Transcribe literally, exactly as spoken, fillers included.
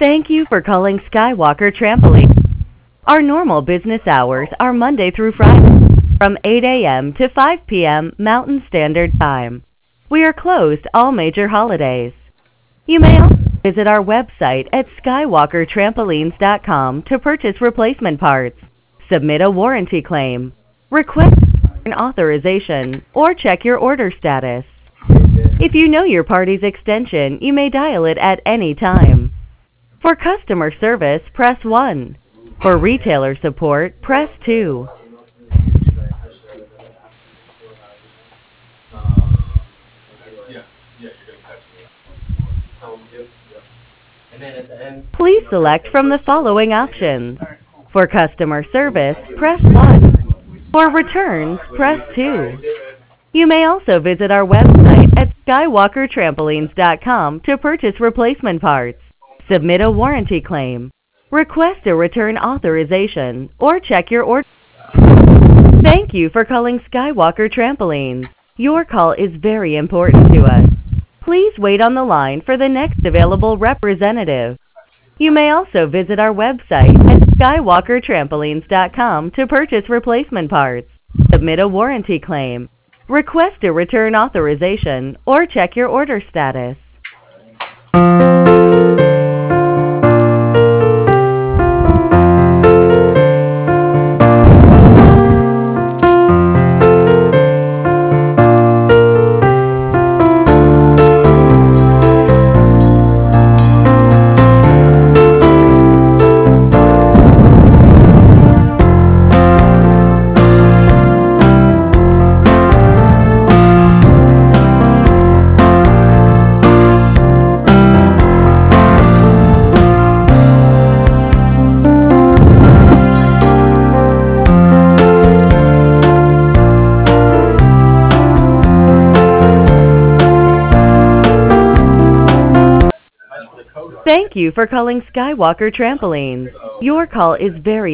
Thank you for calling Skywalker Trampoline. Our normal business hours are Monday through Friday from eight A M to five P M Mountain Standard Time. We are closed all major holidays. You may also visit our website at skywalker trampolines dot com to purchase replacement parts, submit a warranty claim, request an authorization, or check your order status. If you know your party's extension, you may dial it at any time. For customer service, press one. For retailer support, press two. Please select from the following options. For customer service, press one. For returns, press two. You may also visit our website at skywalker trampolines dot com to purchase replacement parts, submit a warranty claim, request a return authorization, or check your order. Thank you for calling Skywalker Trampolines. Your call is very important to us. Please wait on the line for the next available representative. You may also visit our website at skywalker trampolines dot com to purchase replacement parts, submit a warranty claim, request a return authorization, or check your order status. Thank you for calling Skywalker Trampolines. Your call is very